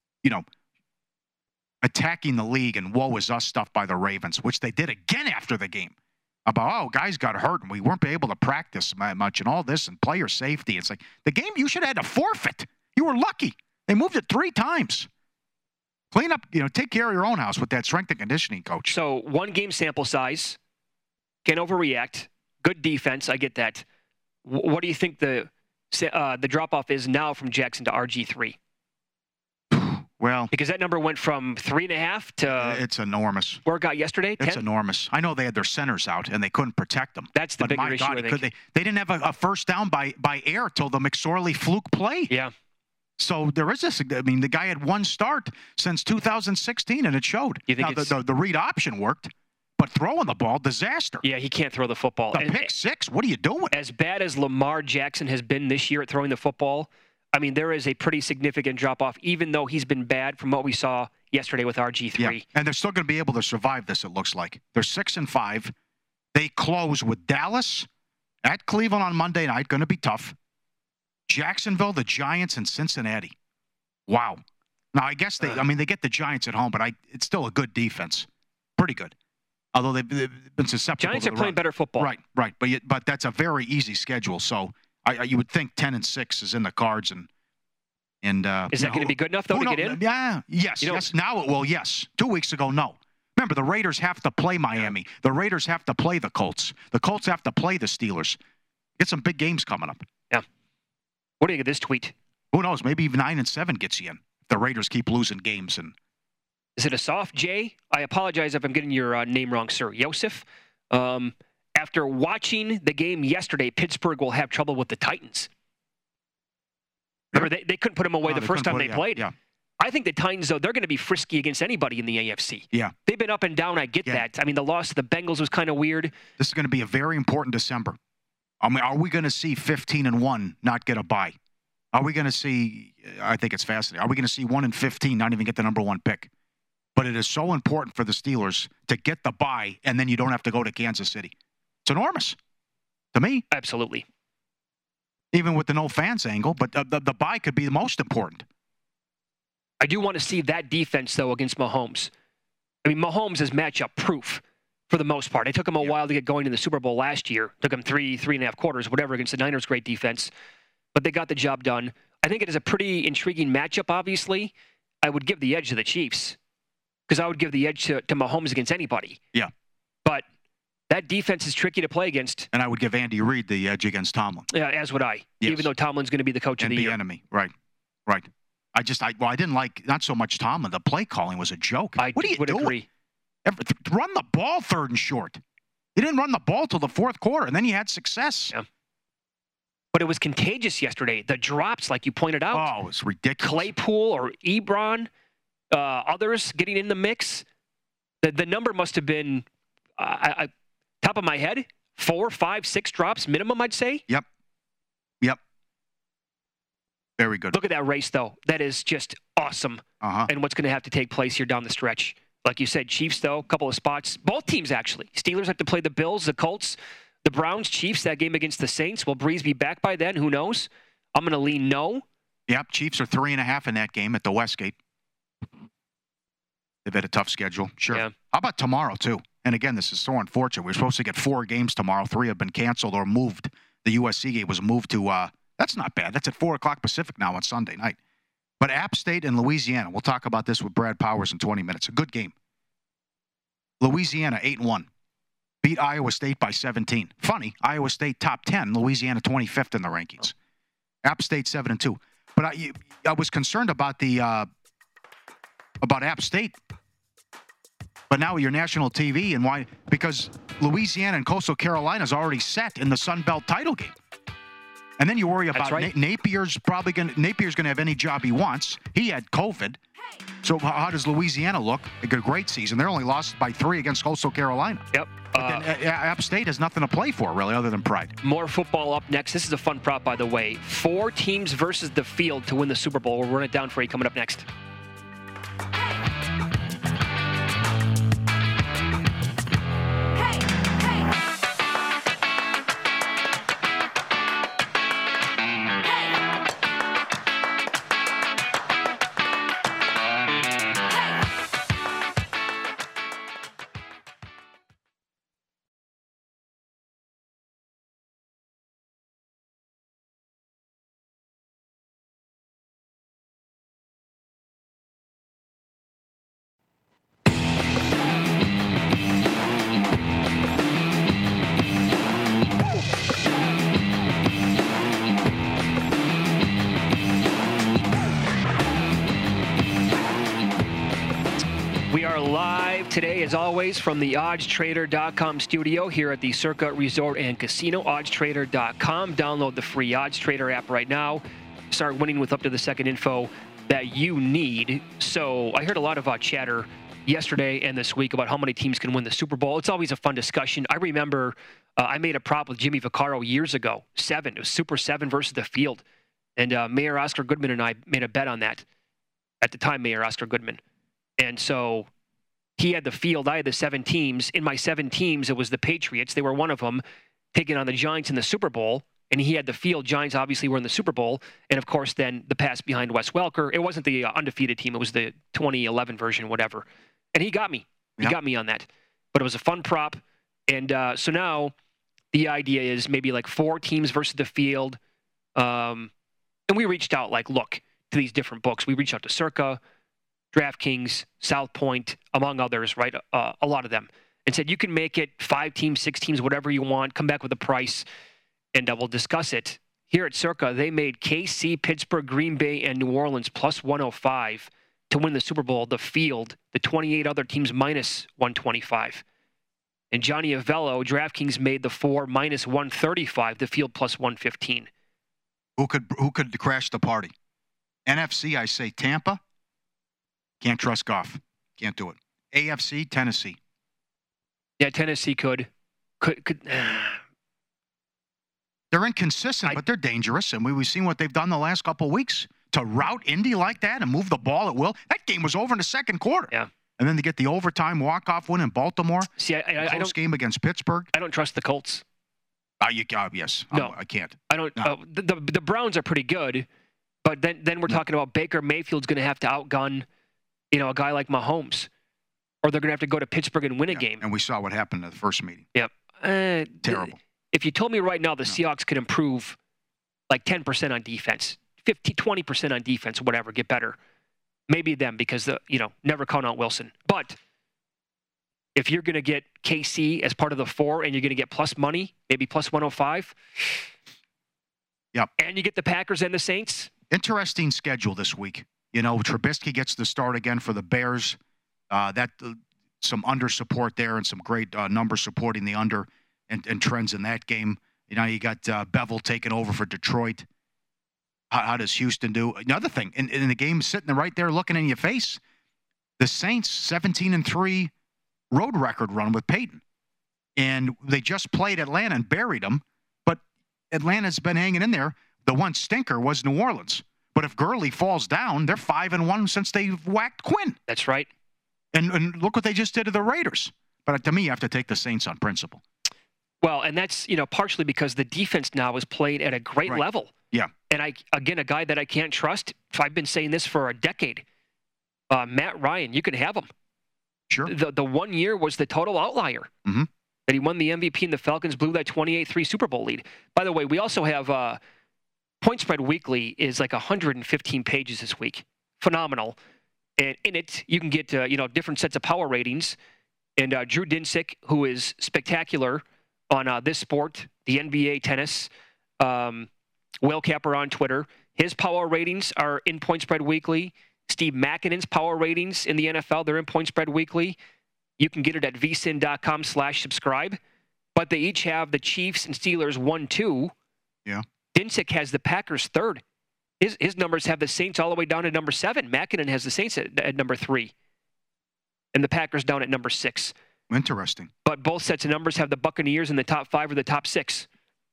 [SPEAKER 3] attacking the league and woe is us stuff by the Ravens, which they did again after the game. About, guys got hurt and we weren't able to practice much and all this and player safety. It's like the game you should have had to forfeit. You were lucky. They moved it 3 times. Clean up, take care of your own house with that strength and conditioning coach.
[SPEAKER 2] So 1 game sample size, can overreact, good defense, I get that. What do you think the drop-off is now from Jackson to RG3?
[SPEAKER 3] Well,
[SPEAKER 2] because that number went from 3.5 to
[SPEAKER 3] it's enormous.
[SPEAKER 2] Where it got yesterday? 10?
[SPEAKER 3] It's enormous. I know they had their centers out and they couldn't protect them.
[SPEAKER 2] That's the bigger issue. I think.
[SPEAKER 3] They didn't have a first down by air till the McSorley fluke play.
[SPEAKER 2] Yeah.
[SPEAKER 3] So there is this. I mean, the guy had 1 start since 2016, and it showed.
[SPEAKER 2] You think
[SPEAKER 3] the read option worked, but throwing the ball, disaster.
[SPEAKER 2] Yeah, he can't throw the football.
[SPEAKER 3] The pick 6. What are you doing?
[SPEAKER 2] As bad as Lamar Jackson has been this year at throwing the football, I mean, there is a pretty significant drop-off, even though he's been bad from what we saw yesterday with RG3.
[SPEAKER 3] Yeah. And they're still going to be able to survive this, it looks like. They're 6-5. They close with Dallas at Cleveland on Monday night. Going to be tough. Jacksonville, the Giants, and Cincinnati. Wow. Now, I guess they get the Giants at home, but it's still a good defense. Pretty good. Although they've been susceptible
[SPEAKER 2] Giants
[SPEAKER 3] to
[SPEAKER 2] are
[SPEAKER 3] the
[SPEAKER 2] playing
[SPEAKER 3] run.
[SPEAKER 2] better football.
[SPEAKER 3] Right. But that's a very easy schedule. So you would think 10-6 is in the cards, and
[SPEAKER 2] is that going to be good enough though to get in?
[SPEAKER 3] Yeah. Yes. Yes. Now it will. Yes. 2 weeks ago, no. Remember, the Raiders have to play Miami. The Raiders have to play the Colts. The Colts have to play the Steelers. Get some big games coming up.
[SPEAKER 2] Yeah. What do you think of this tweet?
[SPEAKER 3] Who knows? Maybe even 9-7 gets you in. If the Raiders keep losing games. And
[SPEAKER 2] is it a soft J? I apologize if I'm getting your name wrong, sir. Yosef. After watching the game yesterday, Pittsburgh will have trouble with the Titans. Remember, they couldn't put them away the first time they played.
[SPEAKER 3] Yeah.
[SPEAKER 2] I think the Titans, though, they're going to be frisky against anybody in the AFC.
[SPEAKER 3] Yeah.
[SPEAKER 2] They've been up and down. I get that. I mean, the loss to the Bengals was kind of weird.
[SPEAKER 3] This is going to be a very important December. I mean, are we going to see 15-1 not get a bye? Are we going to see, I think it's fascinating, are we going to see 1-15 not even get the number 1 pick? But it is so important for the Steelers to get the bye, and then you don't have to go to Kansas City. It's enormous to me.
[SPEAKER 2] Absolutely.
[SPEAKER 3] Even with the no fans angle, but the bye could be the most important.
[SPEAKER 2] I do want to see that defense, though, against Mahomes. I mean, Mahomes is matchup proof for the most part. It took him a while to get going in the Super Bowl last year. It took him 3.5 quarters, whatever, against the Niners' great defense. But they got the job done. I think it is a pretty intriguing matchup, obviously. I would give the edge to the Chiefs because I would give the edge to Mahomes against anybody.
[SPEAKER 3] Yeah. But
[SPEAKER 2] that defense is tricky to play against.
[SPEAKER 3] And I would give Andy Reid the edge against Tomlin.
[SPEAKER 2] Yeah, as would I. Yes. Even though Tomlin's going to be the coach of the year.
[SPEAKER 3] And the enemy. Right. I didn't like, not so much Tomlin. The play calling was a joke.
[SPEAKER 2] What are you doing? Agree.
[SPEAKER 3] Run the ball 3rd and short. He didn't run the ball till the 4th quarter, and then he had success.
[SPEAKER 2] Yeah. But it was contagious yesterday. The drops, like you pointed out.
[SPEAKER 3] Oh, it was ridiculous.
[SPEAKER 2] Claypool or Ebron, others getting in the mix. The number must have been, top of my head, 4, 5, 6 drops minimum, I'd say.
[SPEAKER 3] Yep. Very good.
[SPEAKER 2] Look at that race, though. That is just awesome. And what's going to have to take place here down the stretch. Like you said, Chiefs, though, a couple of spots. Both teams, actually. Steelers have to play the Bills, the Colts, the Browns, Chiefs, that game against the Saints. Will Breeze be back by then? Who knows? I'm going to lean no.
[SPEAKER 3] Yep, Chiefs are 3.5 in that game at the Westgate. They've had a tough schedule. Sure.
[SPEAKER 2] Yeah.
[SPEAKER 3] How about tomorrow, too? And again, this is so unfortunate. We're supposed to get 4 games tomorrow. 3 have been canceled or moved. The USC game was moved to, that's not bad. That's at 4 o'clock Pacific now on Sunday night. But App State and Louisiana, we'll talk about this with Brad Powers in 20 minutes. A good game. Louisiana, 8-1. Beat Iowa State by 17. Funny, Iowa State top 10, Louisiana 25th in the rankings. App State 7-2. But I was concerned about the about App State. But now your national TV, and why? Because Louisiana and Coastal Carolina is already set in the Sun Belt title game. And then you worry about Napier's going to have any job he wants. He had COVID. So how does Louisiana look? A great season. They're only lost by 3 against Coastal Carolina.
[SPEAKER 2] Yep.
[SPEAKER 3] But then App State has nothing to play for, really, other than pride.
[SPEAKER 2] More football up next. This is a fun prop, by the way. 4 teams versus the field to win the Super Bowl. We'll run it down for you coming up next. We are live today, as always, from the OddsTrader.com studio here at the Circa Resort and Casino. OddsTrader.com. Download the free OddsTrader app right now. Start winning with up to the second info that you need. So I heard a lot of chatter yesterday and this week about how many teams can win the Super Bowl. It's always a fun discussion. I remember I made a prop with Jimmy Vaccaro years ago. 7. It was Super 7 versus the field. And Mayor Oscar Goodman and I made a bet on that. At the time, Mayor Oscar Goodman. And so he had the field. I had the 7 teams. In my 7 teams, it was the Patriots. They were one of them, taking on the Giants in the Super Bowl. And he had the field. Giants obviously were in the Super Bowl. And, of course, then the pass behind Wes Welker. It wasn't the undefeated team. It was the 2011 version, whatever. And he got me. He got me on that. But it was a fun prop. And so now the idea is maybe like 4 teams versus the field. And we reached out, look, to these different books. We reached out to Circa, DraftKings, South Point, among others, right? A lot of them. And said, you can make it 5 teams, 6 teams, whatever you want. Come back with a price, and we'll discuss it. Here at Circa, they made KC, Pittsburgh, Green Bay, and New Orleans plus 105 to win the Super Bowl. The field, the 28 other teams minus 125. And Johnny Avello, DraftKings made the 4 minus 135, the field plus 115.
[SPEAKER 3] Who could crash the party? NFC, I say Tampa. Can't trust Goff. Can't do it. AFC, Tennessee.
[SPEAKER 2] Yeah, Tennessee could.
[SPEAKER 3] They're inconsistent, but they're dangerous. And we've seen what they've done the last couple of weeks. To rout Indy like that and move the ball at will. That game was over in the second quarter.
[SPEAKER 2] Yeah.
[SPEAKER 3] And then to get the overtime walk-off win in Baltimore.
[SPEAKER 2] See, I don't
[SPEAKER 3] game against Pittsburgh.
[SPEAKER 2] I don't trust the Colts.
[SPEAKER 3] Yes.
[SPEAKER 2] No.
[SPEAKER 3] I can't.
[SPEAKER 2] I don't. No. The Browns are pretty good, but then we're talking about Baker Mayfield's going to have to outgun, a guy like Mahomes, or they're going to have to go to Pittsburgh and win a game.
[SPEAKER 3] And we saw what happened in the first meeting.
[SPEAKER 2] Yep.
[SPEAKER 3] Terrible.
[SPEAKER 2] If you told me right now the Seahawks could improve like 10% on defense, 20% on defense, whatever, get better, maybe them, because never count out Wilson. But if you're going to get KC as part of the 4 and you're going to get plus money, maybe plus 105.
[SPEAKER 3] Yep.
[SPEAKER 2] And you get the Packers and the Saints.
[SPEAKER 3] Interesting schedule this week. Trubisky gets the start again for the Bears. Some under support there and some great numbers supporting the under and trends in that game. You got Bevel taking over for Detroit. How does Houston do? Another thing, in the game sitting right there looking in your face, the Saints 17-3 road record run with Peyton. And they just played Atlanta and buried them. But Atlanta's been hanging in there. The one stinker was New Orleans. But if Gurley falls down, they're 5-1 since they whacked Quinn.
[SPEAKER 2] That's right.
[SPEAKER 3] And look what they just did to the Raiders. But to me, you have to take the Saints on principle.
[SPEAKER 2] Well, and that's, partially because the defense now is played at a great level.
[SPEAKER 3] Yeah.
[SPEAKER 2] And a guy that I can't trust, I've been saying this for a decade, Matt Ryan, you can have him.
[SPEAKER 3] Sure.
[SPEAKER 2] The 1 year was the total outlier.
[SPEAKER 3] Mm-hmm.
[SPEAKER 2] That he won the MVP and the Falcons blew that 28-3 Super Bowl lead. By the way, we also have Point Spread Weekly is like 115 pages this week. Phenomenal. And in it, you can get, different sets of power ratings. And Drew Dinsick, who is spectacular on this sport, the NBA, tennis, Whale Capper on Twitter. His power ratings are in Point Spread Weekly. Steve Makinen's power ratings in the NFL, they're in Point Spread Weekly. You can get it at vsin.com/subscribe. But they each have the Chiefs and Steelers 1-2.
[SPEAKER 3] Yeah.
[SPEAKER 2] Dinsick has the Packers third. His numbers have the Saints all the way down to number 7. Makinen has the Saints at number 3. And the Packers down at number 6.
[SPEAKER 3] Interesting.
[SPEAKER 2] But both sets of numbers have the Buccaneers in the top 5 or the top 6.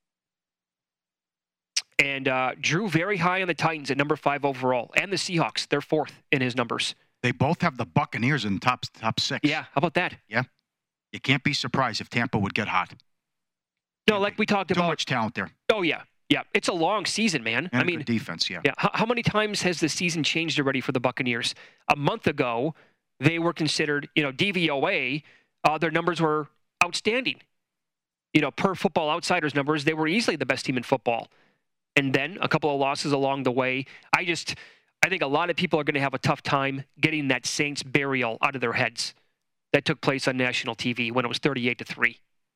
[SPEAKER 2] And Drew very high on the Titans at number 5 overall. And the Seahawks, they're 4th in his numbers.
[SPEAKER 3] They both have the Buccaneers in top 6.
[SPEAKER 2] Yeah, how about that?
[SPEAKER 3] Yeah. You can't be surprised if Tampa would get hot.
[SPEAKER 2] No, like we talked about.
[SPEAKER 3] Too much talent there.
[SPEAKER 2] Oh, yeah. Yeah, it's a long season, man.
[SPEAKER 3] And good defense, yeah.
[SPEAKER 2] Yeah. How many times has the season changed already for the Buccaneers? A month ago, they were considered, DVOA. Their numbers were outstanding. Per Football Outsiders numbers, they were easily the best team in football. And then a couple of losses along the way. I think a lot of people are going to have a tough time getting that Saints burial out of their heads that took place on national TV when it was 38-3.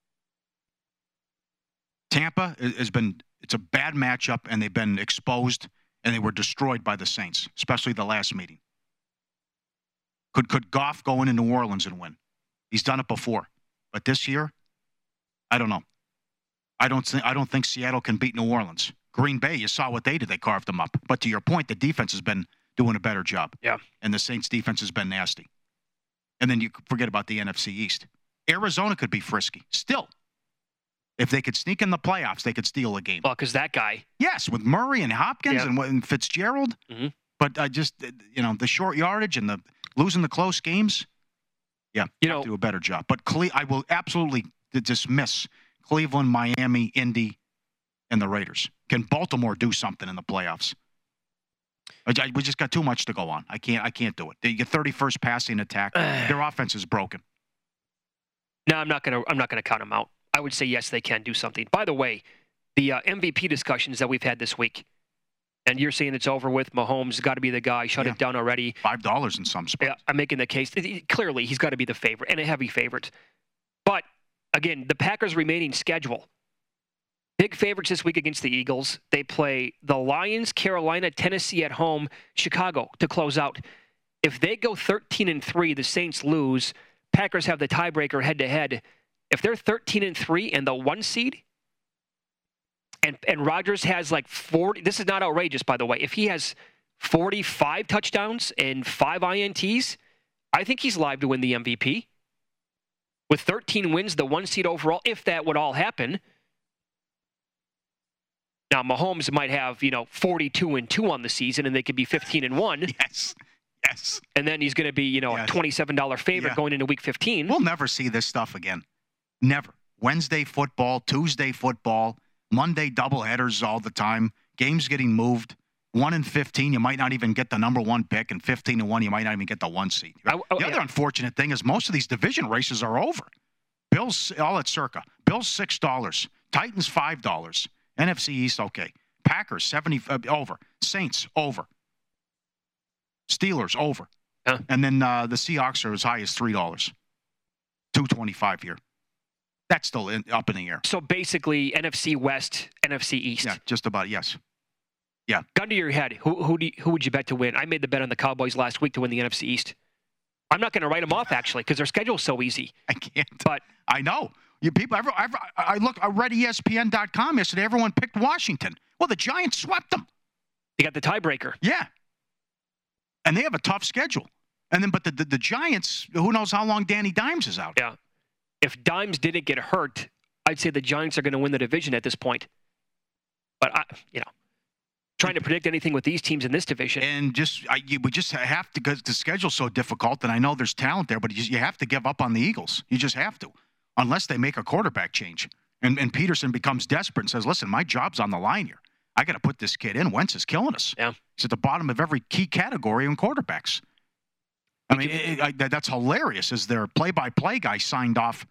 [SPEAKER 3] Tampa it's a bad matchup, and they've been exposed, and they were destroyed by the Saints, especially the last meeting. Could Goff go into New Orleans and win? He's done it before. But this year, I don't know. I don't think Seattle can beat New Orleans. Green Bay, you saw what they did. They carved them up. But to your point, the defense has been doing a better job.
[SPEAKER 2] Yeah.
[SPEAKER 3] And the Saints' defense has been nasty. And then you forget about the NFC East. Arizona could be frisky. Still, if they could sneak in the playoffs, they could steal a game.
[SPEAKER 2] Well, because that guy.
[SPEAKER 3] Yes, with Murray and Hopkins and Fitzgerald.
[SPEAKER 2] Mm-hmm.
[SPEAKER 3] But the short yardage and the losing the close games, have to do a better job. But I will absolutely dismiss Cleveland, Miami, Indy, and the Raiders. Can Baltimore do something in the playoffs? We just got too much to go on. I can't do it. They get 31st passing attack. Their offense is broken.
[SPEAKER 2] No, I'm not gonna count them out. I would say yes, they can do something. By the way, the MVP discussions that we've had this week, and you're saying it's over with. Mahomes got to be the guy. Shut it down already.
[SPEAKER 3] $5 in some spots.
[SPEAKER 2] Yeah, I'm making the case. Clearly, he's got to be the favorite and a heavy favorite. But again, the Packers' remaining schedule. Big favorites this week against the Eagles. They play the Lions, Carolina, Tennessee at home, Chicago to close out. If they go 13-3, the Saints lose. Packers have the tiebreaker head-to-head. If they're 13-3 and the 1 seed, and Rodgers has like 40, this is not outrageous, by the way. If he has 45 touchdowns and 5 INTs, I think he's live to win the MVP. With 13 wins, the 1 seed overall, if that would all happen. Now, Mahomes might have, 42-2 on the season, and they could be 15-1.
[SPEAKER 3] Yes.
[SPEAKER 2] And then he's going to be, a $27 favorite going into Week 15.
[SPEAKER 3] We'll never see this stuff again. Never. Wednesday football, Tuesday football, Monday doubleheaders all the time. Games getting moved. 1-15, you might not even get the number 1 pick, and 15-1, you might not even get the 1 seed. The other unfortunate thing is most of these division races are over. Bills, all at Circa. Bills $6. Titans $5. NFC East, okay. Packers, 70 over. Saints, over. Steelers, over.
[SPEAKER 2] Huh.
[SPEAKER 3] And then the Seahawks are as high as $3. $2.25 here. That's still up in the air.
[SPEAKER 2] So basically, NFC West, NFC East.
[SPEAKER 3] Yeah, just about, yes. Yeah.
[SPEAKER 2] Gun to your head, who would you bet to win? I made the bet on the Cowboys last week to win the NFC East. I'm not going to write them off, actually, because their schedule's so easy.
[SPEAKER 3] I can't.
[SPEAKER 2] But
[SPEAKER 3] I know. I read ESPN.com yesterday. Everyone picked Washington. Well, the Giants swept them.
[SPEAKER 2] They got the tiebreaker.
[SPEAKER 3] Yeah. And they have a tough schedule. And then, but the Giants, who knows how long Danny Dimes is out.
[SPEAKER 2] Yeah. if Dimes didn't get hurt, I'd say the Giants are going to win the division at this point. But, trying to predict anything with these teams in this division.
[SPEAKER 3] And we just have to, because the schedule's so difficult, and I know there's talent there, but you have to give up on the Eagles. You just have to, unless they make a quarterback change. And Peterson becomes desperate and says, listen, my job's on the line here. I got to put this kid in. Wentz is killing us.
[SPEAKER 2] Yeah.
[SPEAKER 3] He's at the bottom of every key category in quarterbacks. I mean, that's hilarious. As their play-by-play guy signed off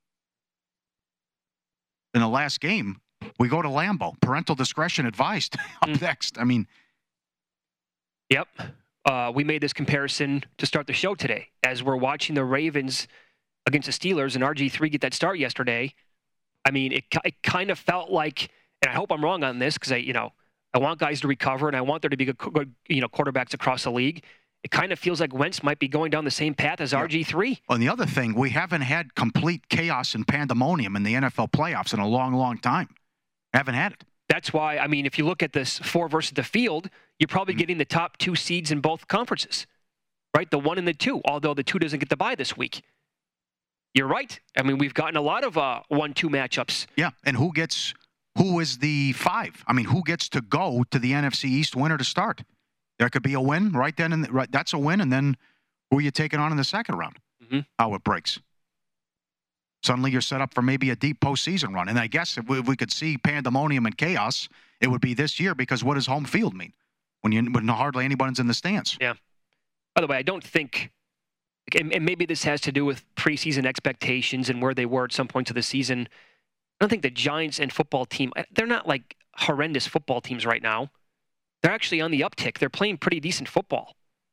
[SPEAKER 3] in the last game, we go to Lambeau. Parental discretion advised. Up next. I mean.
[SPEAKER 2] Yep. We made this comparison to start the show today as we're watching the Ravens against the Steelers and RG3 get that start yesterday. I mean, it kind of felt like, and I hope I'm wrong on this because I want guys to recover and I want there to be good quarterbacks across the league. It kind of feels like Wentz might be going down the same path as RG3.
[SPEAKER 3] And the other thing, we haven't had complete chaos and pandemonium in the NFL playoffs in a long, long time. Haven't had it.
[SPEAKER 2] That's why, I mean, if you look at this 4 versus the field, you're probably getting the top 2 seeds in both conferences, right? The 1 and the 2, although the 2 doesn't get the bye this week. You're right. I mean, we've gotten a lot of 1-2 matchups.
[SPEAKER 3] Yeah, and who is the 5? I mean, who gets to go to the NFC East winner to start? There could be a win right then, and right, that's a win, and then who are you taking on in the second round? How it breaks. Suddenly you're set up for maybe a deep postseason run. And I guess if we could see pandemonium and chaos, it would be this year because what does home field mean when hardly anybody's in the stands?
[SPEAKER 2] Yeah. By the way, I don't think, and maybe this has to do with preseason expectations and where they were at some points of the season. I don't think the Giants and football team, they're not like horrendous football teams right now. They're actually on the uptick. They're playing pretty decent football.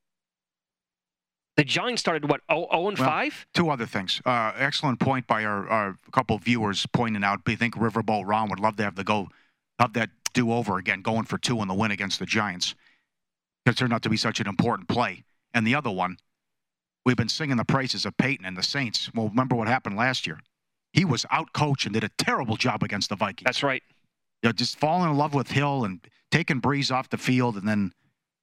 [SPEAKER 2] The Giants started, 0-5?
[SPEAKER 3] Well, 2 other things. Excellent point by our couple of viewers pointing out. I think Riverboat Ron would love to have that do-over again, going for 2 in the win against the Giants. It turned out to be such an important play. And the other one, we've been singing the praises of Peyton and the Saints. Well, remember what happened last year. He was out-coached and did a terrible job against the Vikings.
[SPEAKER 2] That's right.
[SPEAKER 3] Just falling in love with Hill and taking Breeze off the field, and then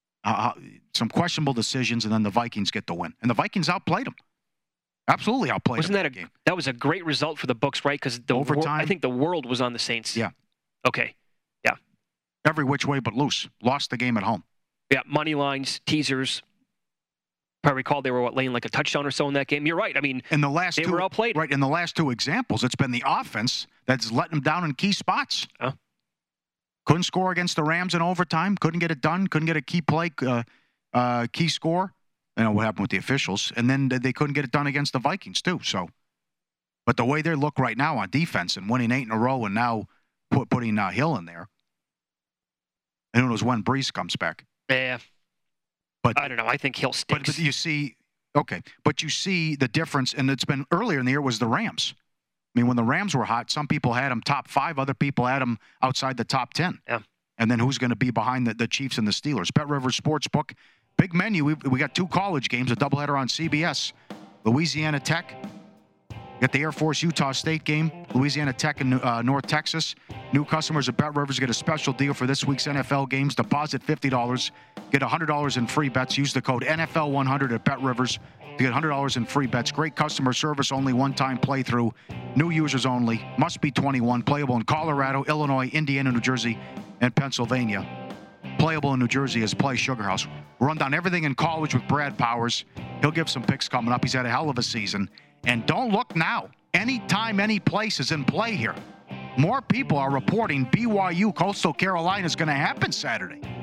[SPEAKER 3] some questionable decisions, and then the Vikings get the win. And the Vikings outplayed them. Absolutely outplayed them.
[SPEAKER 2] Wasn't that that was a great result for the books, right? Because I think the world was on the Saints.
[SPEAKER 3] Yeah.
[SPEAKER 2] Okay. Yeah.
[SPEAKER 3] Every which way but loose. Lost the game at home.
[SPEAKER 2] Yeah, money lines, teasers. If I recall, they were laying like a touchdown or so in that game. You're right. I mean,
[SPEAKER 3] in the last
[SPEAKER 2] they were outplayed.
[SPEAKER 3] Right. In the last 2 examples, it's been the offense that's letting them down in key spots.
[SPEAKER 2] Oh.
[SPEAKER 3] Couldn't score against the Rams in overtime. Couldn't get it done. Couldn't get a key play, key score. I know what happened with the officials. And then they couldn't get it done against the Vikings, too. So, but the way they look right now on defense and winning 8 in a row and now putting Hill in there, and who knows when Breeze comes back.
[SPEAKER 2] Yeah. But I don't know. I think Hill stinks.
[SPEAKER 3] But you see, but you see the difference, and it's been earlier in the year was the Rams. I mean, when the Rams were hot, some people had them top 5, other people had them outside the top 10.
[SPEAKER 2] Yeah.
[SPEAKER 3] And then who's going to be behind the Chiefs and the Steelers? BetRivers Sportsbook, big menu. We got 2 college games, a doubleheader on CBS. Louisiana Tech, got the Air Force Utah State game. Louisiana Tech and North Texas. New customers at BetRivers get a special deal for this week's NFL games. Deposit $50, get $100 in free bets. Use the code NFL100 at BetRivers to get $100 in free bets. Great customer service, only one-time playthrough. New users only. Must be 21. Playable in Colorado, Illinois, Indiana, New Jersey, and Pennsylvania. Playable in New Jersey is Play Sugar House. We'll run down everything in college with Brad Powers. He'll give some picks coming up. He's had a hell of a season. And don't look now. Anytime, any place is in play here. More people are reporting BYU Coastal Carolina is going to happen Saturday.